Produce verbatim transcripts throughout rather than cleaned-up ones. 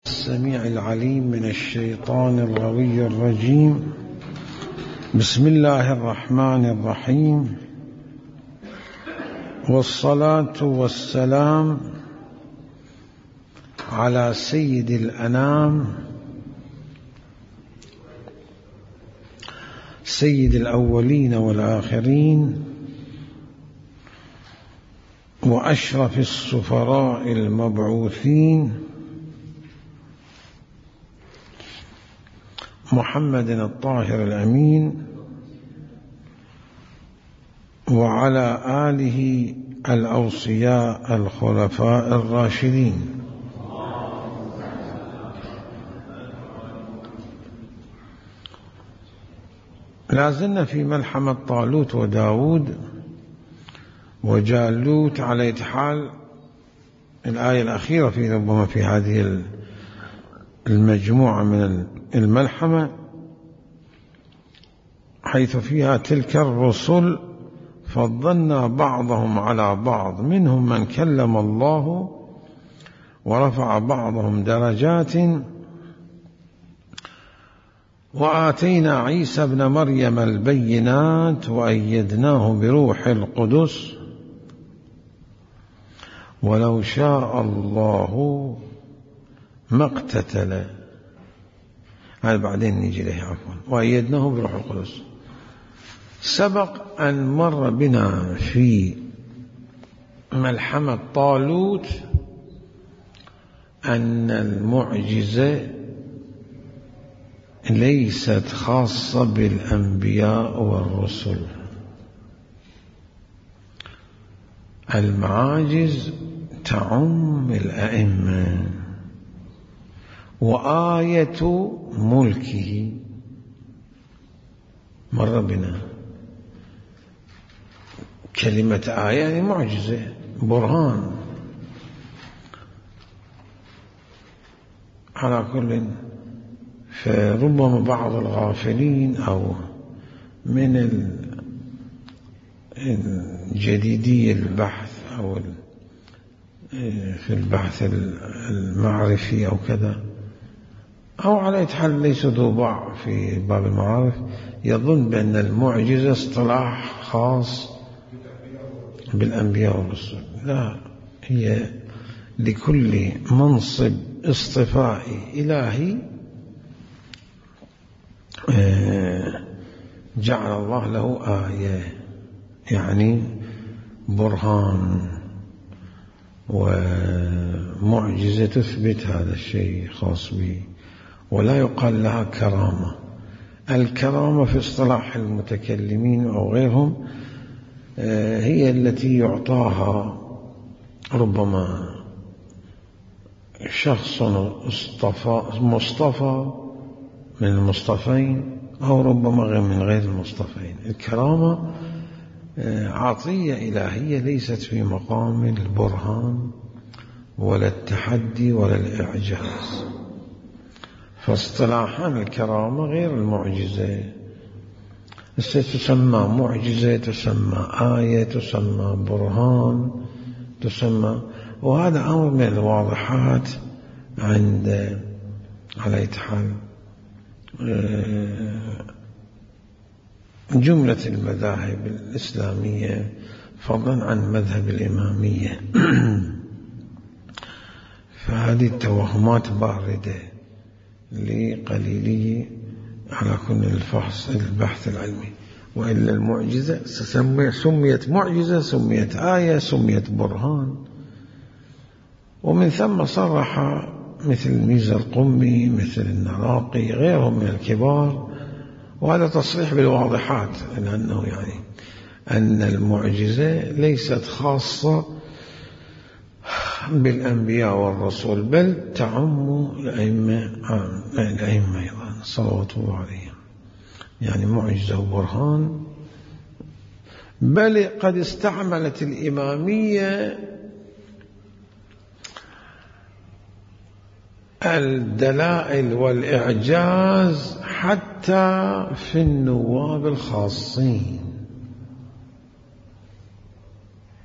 السميع العليم من الشيطان الغوي الرجيم. بسم الله الرحمن الرحيم، والصلاة والسلام على سيد الأنام سيد الأولين والآخرين وأشرف السفراء المبعوثين محمد الطاهر الأمين، وعلى آله الأوصياء الخلفاء الراشدين. لازلنا في ملحمة طالوت وداود وجالوت على حال الآية الأخيرة في ربما في هذه المجموعة من الملحمة، حيث فيها تلك الرسل فضلنا بعضهم على بعض، منهم من كلم الله ورفع بعضهم درجات، وآتينا عيسى ابن مريم البينات وأيدناه بروح القدس ولو شاء الله ما اقتتل. هذا بعدين نيجي له عفوا. وأيدناه بروح القدس. سبق أن مر بنا في ملحمة طالوت أن المعجزة ليست خاصة بالأنبياء والرسل، المعاجز تعم الأئمة، وآية ملكه مر بنا. كلمة آية يعني معجزة، برهان. على كل، فربما بعض الغافلين أو من الجديدي البحث أو في البحث المعرفي أو كذا، أو على حال ليس ذو باع في باب المعارف، يظن بأن المعجزة اصطلاح خاص بالأنبياء والرسل. لا، هي لكل منصب اصطفائي إلهي جعل الله له آية، يعني برهان ومعجزة تثبت هذا الشيء خاص به، ولا يقال لها كرامة. الكرامة في اصطلاح المتكلمين أو غيرهم هي التي يعطاها ربما شخص مصطفى من المصطفين، أو ربما غير من غير المصطفين. الكرامة عطية إلهية ليست في مقام البرهان ولا التحدي ولا الإعجاز. فاصطلاحان الكرامة غير المعجزة. تسمى معجزة، تسمى آية، تسمى برهان، تسمى، وهذا أمر من الواضحات عند على حال جملة المذاهب الإسلامية، فضلا عن مذهب الإمامية. فهذه التوهمات باردة لقليلي على كل الفحص البحث العلمي. وإلا المعجزة سميت معجزة، سميت آية، سميت برهان. ومن ثم صرح مثل الميزة القمي، مثل النراقي، غيرهم من الكبار، وهذا تصريح بالواضحات، لأنه يعني أن المعجزة ليست خاصة بالأنبياء والرسول، بل تعم الأئمة الأئمة أيضا صلوات الله عليهم، يعني معجزة وبرهان. بل قد استعملت الإمامية الدلائل والإعجاز حتى في النواب الخاصين،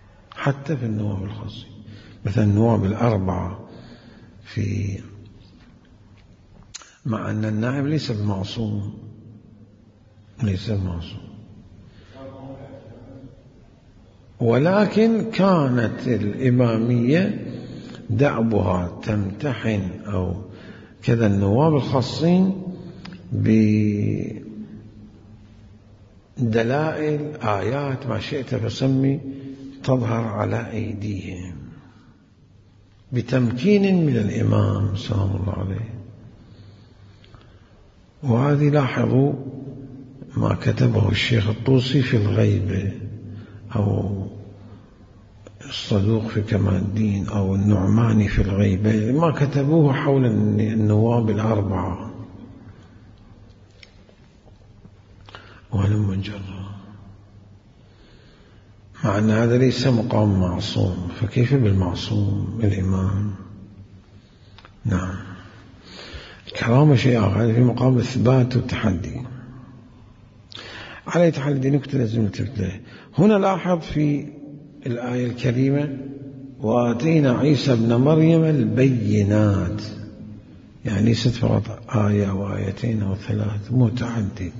حتى في النواب الخاصين. مثلا النواب الأربعة في مع أن النائب ليس بمعصوم، ليس بمعصوم، ولكن كانت الإمامية دأبها تمتحن أو كذا النواب الخاصين بدلائل آيات ما شئت فسمي تظهر على أيديهم بتمكين من الإمام سلام الله عليه. وهذه لاحظوا ما كتبه الشيخ الطوسي في الغيبة أو الصدوق في كمال الدين أو النعماني في الغيبة، ما كتبوه حول النواب الأربعة. ولم جرى، مع أن هذا ليس مقام معصوم، فكيف بالمعصوم الإمام؟ نعم، الكرامة شيء آخر في مقام الإثبات والتحدي. على تحدي نكتة لازم تبدأ هنا. لاحظ في الآية الكريمة وآتينا عيسى ابن مريم البينات، يعني ليست فقط آية وآيتين أو ثلاث، متعدد.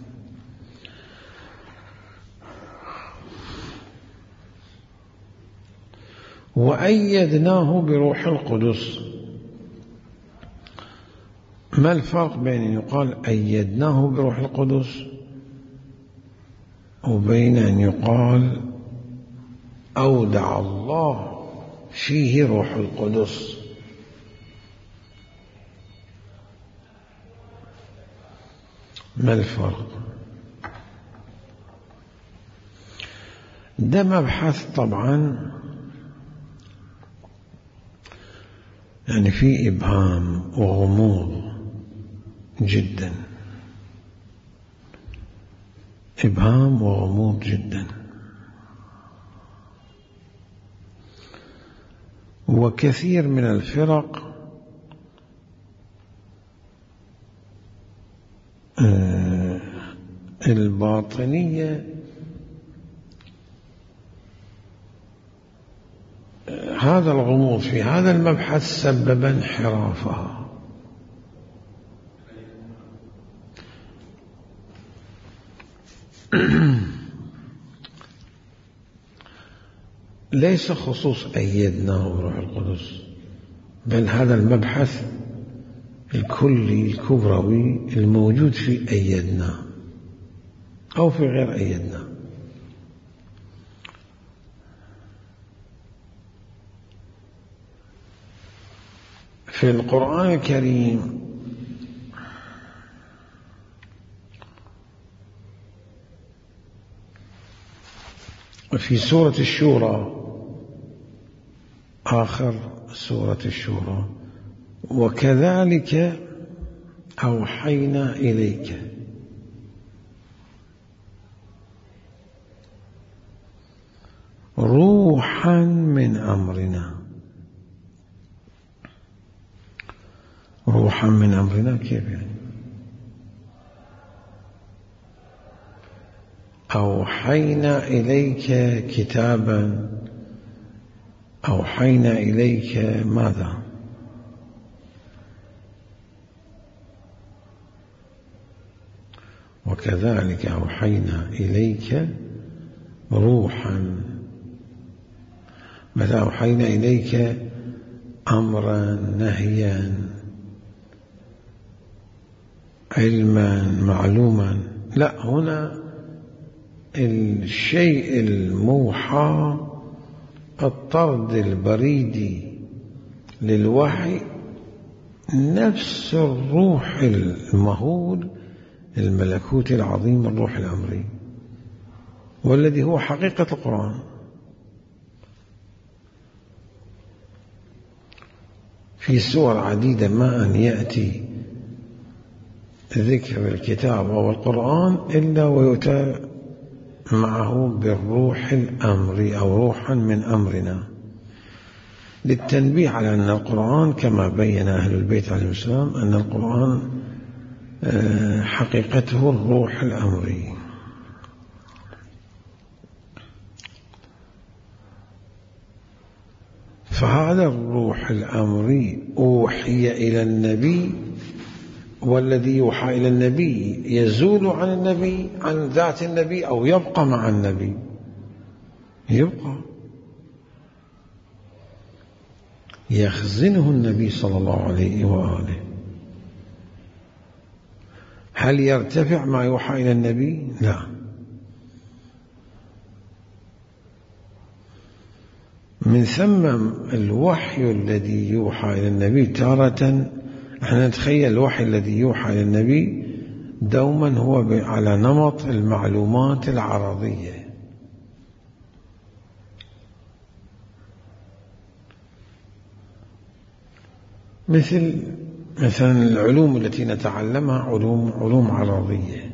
وأيدناه بروح القدس. ما الفرق بين أن يقال أيدناه بروح القدس وبين أن يقال أودع الله فيه روح القدس؟ ما الفرق؟ ده مبحث طبعا يعني فيه إبهام وغموض جدا، إبهام وغموض جدا. وكثير من الفرق الباطنية هذا الغموض في هذا المبحث سبب انحرافها. ليس خصوص أيدناه بروح القدس، بل هذا المبحث الكلي الكبروي الموجود في أيدناه أو في غير أيدناه. في القرآن الكريم في سورة الشورى، آخر سورة الشورى، وكذلك أوحينا إليك، روحا من أمرنا. روحا من أمرنا كيف يعني؟ أوحينا إليك كتابا، أوحينا إليك ماذا؟ وكذلك أوحينا إليك روحا. متى أوحينا إليك أمرا، نهيا، علما، معلوما؟ لا، هنا الشيء الموحى الطرد البريدي للوحي نفس الروح المهول الملكوت العظيم، الروح الأمري، والذي هو حقيقة القرآن. في سور عديدة ما أن يأتي ذكر الكتاب أو القرآن إلا ويؤتى معه بالروح الأمري أو روحا من أمرنا، للتنبيه على أن القرآن كما بين أهل البيت عليه السلام أن القرآن حقيقته الروح الأمري. فهذا الروح الأمري أوحي إلى النبي والذي يوحى إلى النبي يزول عن النبي، عن ذات النبي، أو يبقى مع النبي؟ يبقى، يخزنه النبي صلى الله عليه وآله. هل يرتفع ما يوحى إلى النبي؟ لا. من ثم الوحي الذي يوحى إلى النبي تارة احنا نتخيل الوحي الذي يوحى إلى النبي دوما هو على نمط المعلومات العرضية، مثل مثلا العلوم التي نتعلمها علوم علوم عرضية.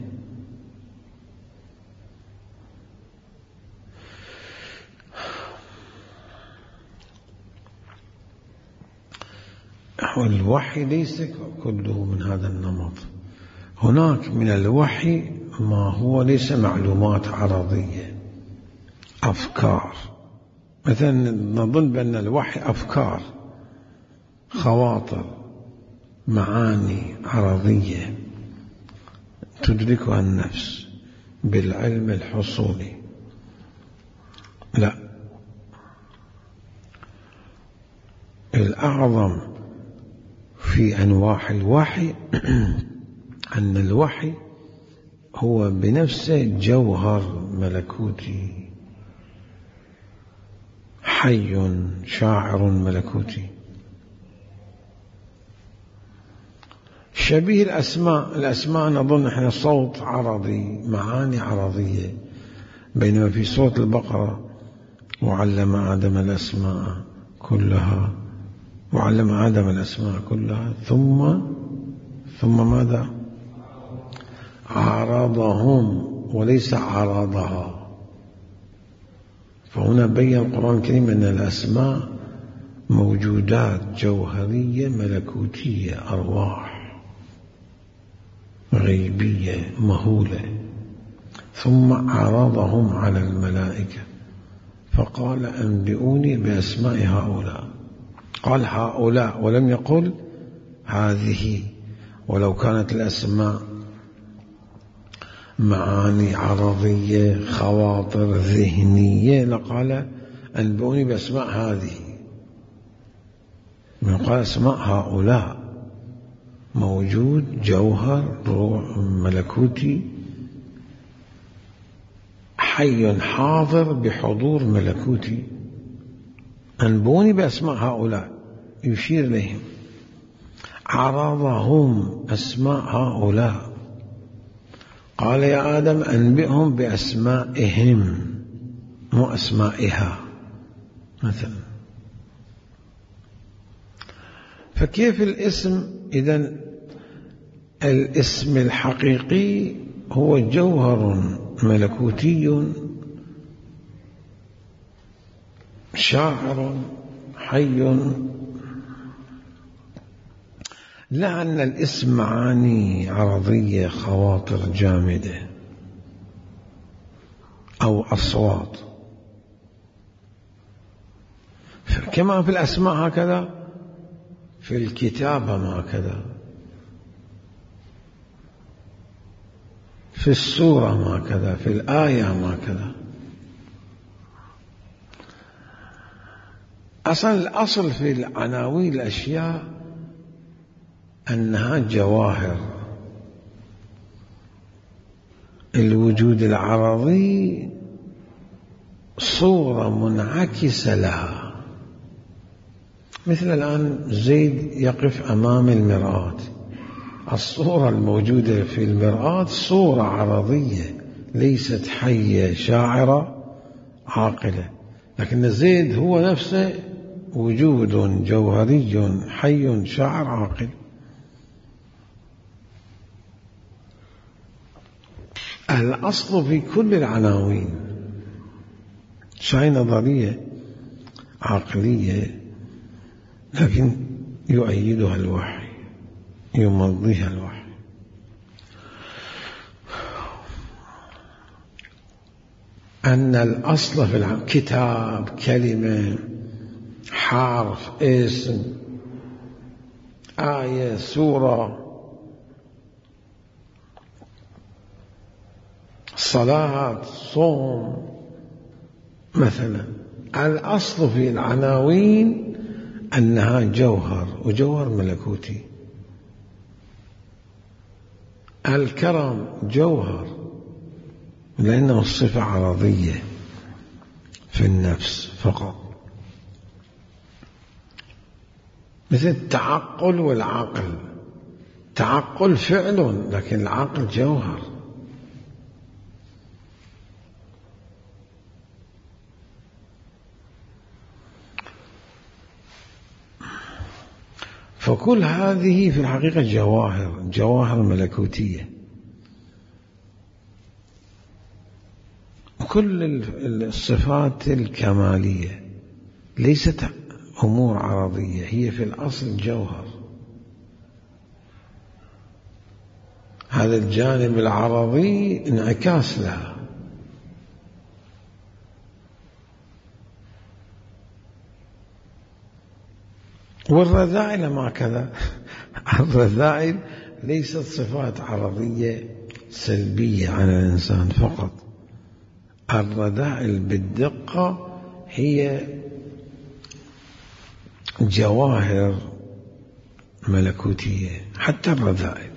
والوحي ليس كله من هذا النمط، هناك من الوحي ما هو ليس معلومات عرضية، أفكار. مثلا نظن بأن الوحي أفكار، خواطر، معاني عرضية تدركها النفس بالعلم الحصولي. لا، الأعظم في أنواع الوحي أن الوحي هو بنفسه جوهر ملكوتي حي شاعر ملكوتي، شبيه الأسماء. الأسماء نظن احنا صوت عرضي، معاني عرضية، بينما في سورة البقرة وعلم آدم الأسماء كلها، وعلم آدم الأسماء كلها ثم ثم ماذا؟ عرضهم وليس عرضها. فهنا بين القرآن الكريم أن الأسماء موجودات جوهرية ملكوتية، أرواح غيبية مهولة، ثم عرضهم على الملائكة فقال أنبئوني بأسماء هؤلاء. قال هؤلاء ولم يقل هذه، ولو كانت الأسماء معاني عرضية خواطر ذهنية لقال أنبئوني بأسماء هذه، من قال أسماء هؤلاء، موجود جوهر روح ملكوتي حي حاضر بحضور ملكوتي. أنبئوني بأسماء هؤلاء يشير إليهم، عرضهم أسماء هؤلاء، قال يا آدم أنبئهم بأسمائهم مو أسمائها مثلا. فكيف الاسم؟ إذن الاسم الحقيقي هو جوهر ملكوتي شاعر حي، لا أن الاسم معاني عرضية خواطر جامدة أو أصوات، كما في الأسماء هكذا في الكتابة هكذا، في السورة هكذا، في الآية هكذا. أصل الأصل في العناوين الأشياء أنها جواهر. الوجود العرضي صورة منعكسة لها، مثل الآن زيد يقف أمام المرآة، الصورة الموجودة في المرآة صورة عرضية ليست حية شاعرة عاقلة، لكن زيد هو نفسه وجود جوهري حي شاعر عاقل. الأصل في كل العناوين شيء نظرية عقلية، لكن يؤيدها الوحي، يمضيها الوحي. أن الأصل في العقل كتاب، كلمة، حرف، اسم، آية، سورة، صلاة، صوم مثلا، الأصل في العناوين أنها جوهر، وجوهر ملكوتي. الكرم جوهر لأنه صفة عرضية في النفس فقط، مثل التعقل والعقل. تعقل فعل، لكن العقل جوهر. فكل هذه في الحقيقة جواهر، جواهر ملكوتية. كل الصفات الكمالية ليست أمور عرضية، هي في الأصل جوهر. هذا الجانب العرضي انعكاس لها. والرذائل ما كذا. الرذائل ليست صفات عرضية سلبية على الإنسان فقط. الرذائل بالدقة هي جواهر ملكوتية، حتى الرذائل.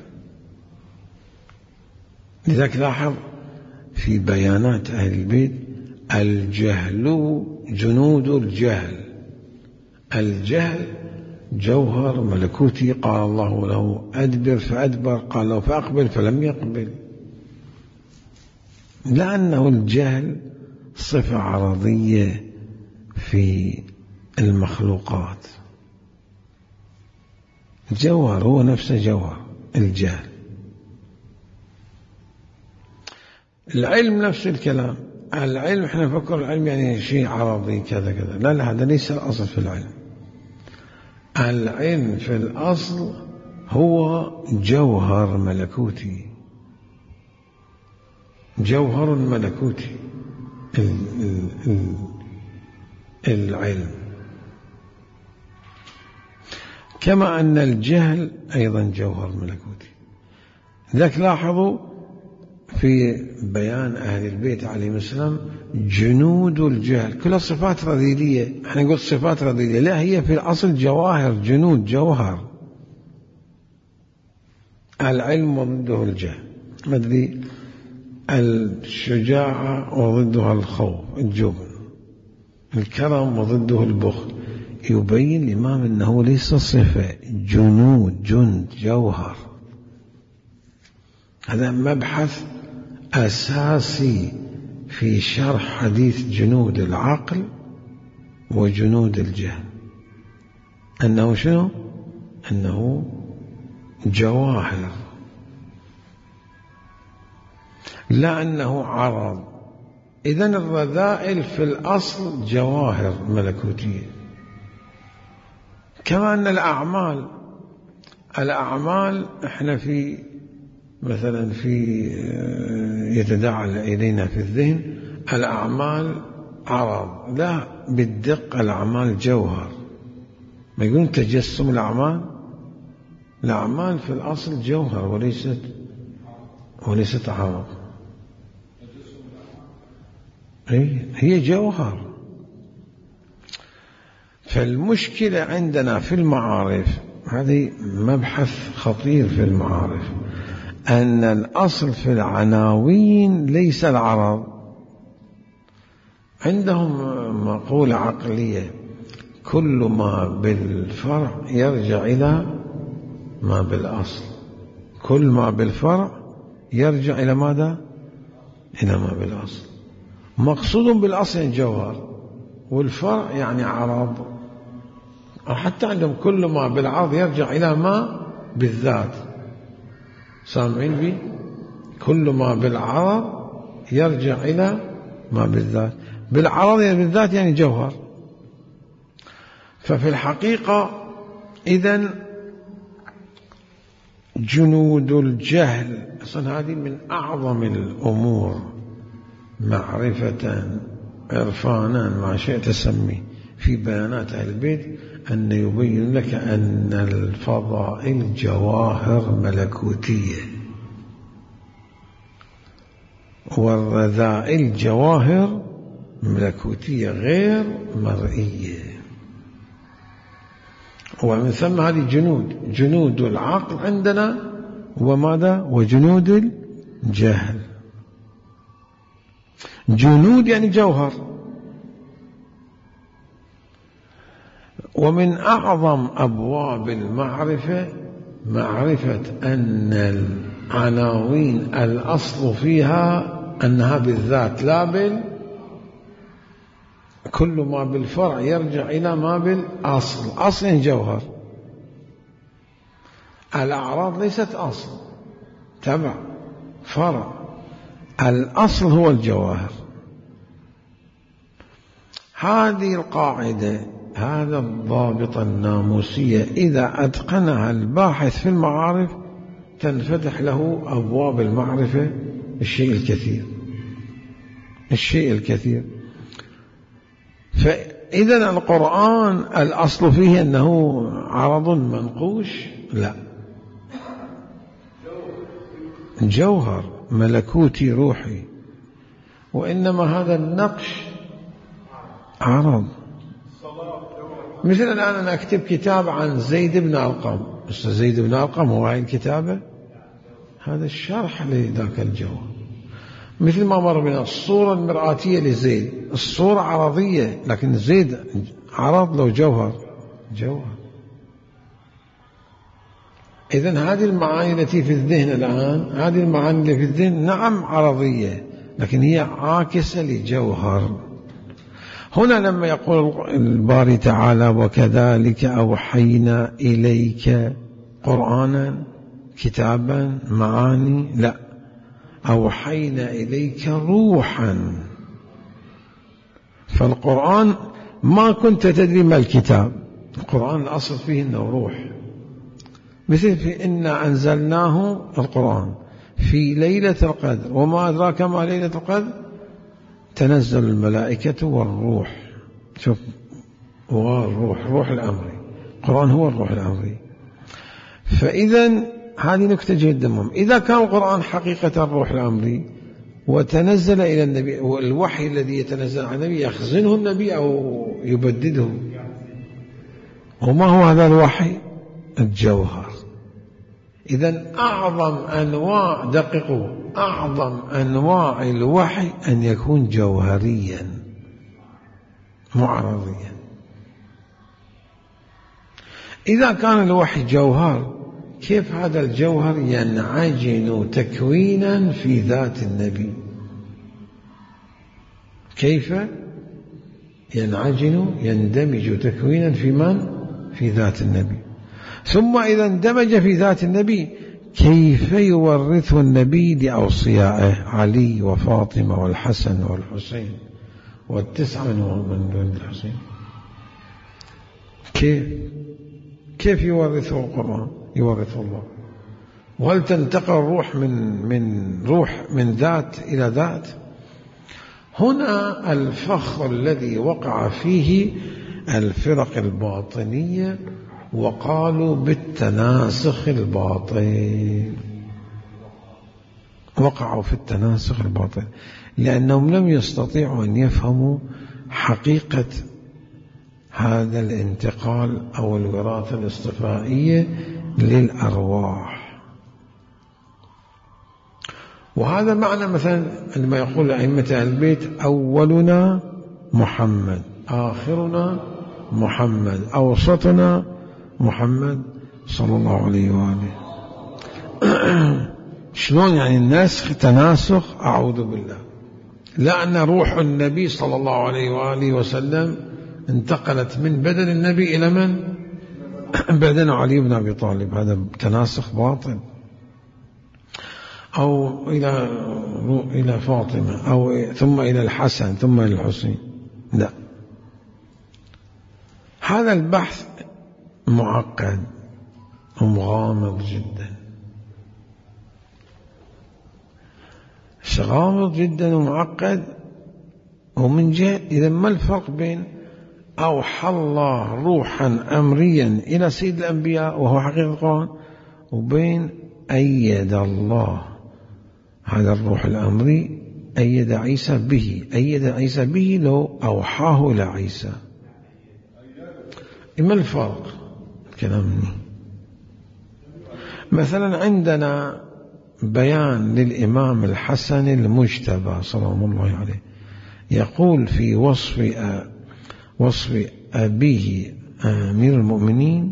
لذلك لاحظ في بيانات أهل البيت: الجهل جنود الجهل. الجهل جوهر ملكوتي، قال الله له أدبر فأدبر، قال له فأقبل فلم يقبل، لأنه الجهل صفة عرضية في المخلوقات. جوهر، هو نفسه جوهر الجهل. العلم نفس الكلام. العلم احنا نفكر العلم يعني شيء عرضي كذا كذا، لا لا، هذا ليس الأصل في العلم. العلم في الأصل هو جوهر ملكوتي، جوهر ملكوتي العلم. كما أن الجهل أيضا جوهر ملكوتي. لذلك لاحظوا في بيان أهل البيت عليهم السلام جنود الجهل، كلها صفات رذيلية. احنا نقول صفات رذيلية، لا، هي في الأصل جواهر، جنود، جوهر. العلم وضده الجهل، مدري، الشجاعة وضدها الخوف، الجبن. الكرم وضده البخل. يبين الإمام أنه ليس صفة، جنود، جند، جوهر. هذا مبحث أساسي في شرح حديث جنود العقل وجنود الجهل، أنه شنو؟ أنه جواهر، لا أنه عرض. إذن الرذائل في الأصل جواهر ملكوتية. كما أن الأعمال الأعمال احنا في مثلا في يتداعى إلينا في الذهن الأعمال عرض، لا، بالدقة الأعمال جوهر. ما يقولون تجسم الأعمال، الأعمال في الأصل جوهر وليست وليست عرض. هي جوهر. فالمشكلة عندنا في المعارف، هذه مبحث خطير في المعارف، أن الأصل في العناوين ليس العرض. عندهم مقولة عقلية: كل ما بالفرع يرجع إلى ما بالأصل. كل ما بالفرع يرجع إلى ماذا؟ إلى ما بالأصل. مقصود بالأصل الجوهر، والفرع يعني عرض. حتى عندهم كل ما بالعرض يرجع إلى ما بالذات. سامعين بي؟ كل ما بالعرض يرجع إلى ما بالذات. بالعرض يعني بالذات يعني جوهر. ففي الحقيقة إذن جنود الجهل أصلا هذه من أعظم الأمور معرفة، عرفانا، ما شئت تسميه، في بيانات أهل البيت، أن يبين لك أن الفضائل جواهر ملكوتية. والرذائل جواهر ملكوتية غير مرئية، ومن ثم هذه جنود، جنود العقل عندنا وماذا؟ وجنود الجهل. جنود يعني جوهر. ومن أعظم أبواب المعرفة معرفة أن العناوين الأصل فيها أنها بالذات لا بال، كل ما بالفرع يرجع إلى ما بالأصل. أصل جوهر. الأعراض ليست أصل، تبع، فرع. الأصل هو الجواهر. هذه القاعدة، هذا الضابط الناموسية، إذا أتقنها الباحث في المعارف تنفتح له أبواب المعرفة الشيء الكثير، الشيء الكثير. فإذا القرآن الأصل فيه أنه عرض منقوش؟ لا، جوهر ملكوتي روحي، وإنما هذا النقش عرض. مثل الآن أنا أكتب كتاب عن زيد بن أرقم، أستاذ زيد بن أرقم هو هاي الكتابة، هذا الشرح لذاك الجوهر. مثل ما مر بنا الصورة المرآتية لزيد، الصورة عرضية، لكن زيد عرض له جوهر، جوهر. إذن هذه المعاني التي في الذهن الآن، هذه المعاني التي في الذهن نعم عرضية، لكن هي عاكسة لجوهر. هنا لما يقول الباري تعالى وكذلك أوحينا إليك قرآنا كتابا معاني، لا، أوحينا إليك روحا. فالقرآن ما كنت تدري ما الكتاب، القرآن الأصل فيه أنه روح. مثل في إنا أنزلناه القرآن في ليلة القدر، وما أدراك ما ليلة القدر، تنزل الملائكة والروح. شوف، هو الروح، روح الأمري، القرآن هو الروح الأمري. فإذا هذه نكتة جدا مهمة. إذا كان القرآن حقيقة الروح الأمري وتنزل إلى النبي، والوحي الذي يتنزل على النبي يخزنه النبي أو يبدده، وما هو هذا الوحي؟ الجوهر. إذن أعظم أنواع، دققوا، أعظم أنواع الوحي أن يكون جوهريا معرضيا. إذا كان الوحي جوهر، كيف هذا الجوهر ينعجن تكوينا في ذات النبي؟ كيف ينعجن، يندمج تكوينا في من؟ في ذات النبي. ثم إذا اندمج في ذات النبي، كيف يورثه النبي لأوصيائه علي وفاطمة والحسن والحسين والتسعة من دون الحسين؟ كيف كيف يورثه القرآن؟ يورثه الله. وهل تنتقل الروح من من روح من ذات إلى ذات؟ هنا الفخ الذي وقع فيه الفرق الباطنية، وقالوا بالتناسخ الباطل، وقعوا في التناسخ الباطل لأنهم لم يستطيعوا أن يفهموا حقيقة هذا الانتقال أو الوراثة الاصطفائية للأرواح. وهذا معنى مثلا عندما يقول أئمة البيت أولنا محمد، آخرنا محمد، أوسطنا محمد صلى الله عليه وآله. شلون يعني النسخ تناسخ؟ أعوذ بالله. لأن روح النبي صلى الله عليه وآله وسلم انتقلت من بدن النبي إلى من؟ بدن علي بن أبي طالب. هذا تناسخ باطل. أو إلى إلى فاطمة، أو ثم إلى الحسن، ثم إلى الحسين. لا، هذا البحث معقد ومغامض جدا، غامض جدا ومعقد. ومن جهة إذا ما الفرق بين أوحى الله روحا أمريا إلى سيد الأنبياء وهو حقيقة القرآن، وبين أيد الله هذا الروح الأمري أيد عيسى به، أيد عيسى به لو أوحاه إلى عيسى. ما الفرق؟ كلامني مثلا عندنا بيان للإمام الحسن المجتبى سلام الله عليه، يقول في وصف وصف أبيه أمير المؤمنين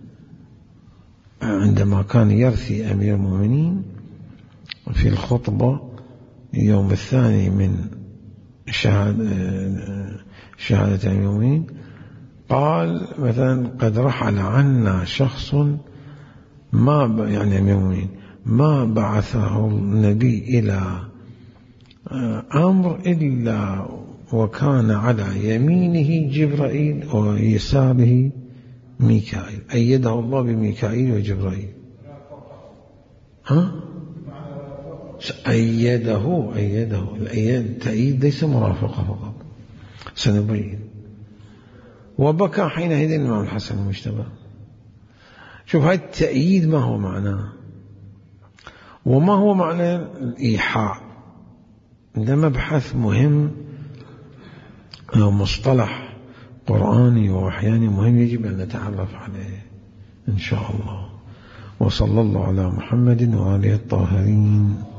عندما كان يرثي أمير المؤمنين في الخطبة يوم الثاني من شهادة, شهادة أمير المؤمنين، قال مثلا قد رحل عنا شخص ما يعني أمير المؤمنين ما بعثه النبي إلى أمر إلا وكان على يمينه جبرائيل ويساره ميكائيل، أيده الله بميكائيل وجبرائيل. ها؟ أيده أيده الأيد تأييد ليس مرافقة فقط، سنبين. وبكى حينئذ الإمام الحسن المجتبى. شوف هذا التأييد ما هو معناه وما هو معنى الإيحاء، ده مبحث مهم أو مصطلح قرآني ووحياني مهم يجب أن نتعرف عليه إن شاء الله. وصلى الله على محمد وآله الطاهرين.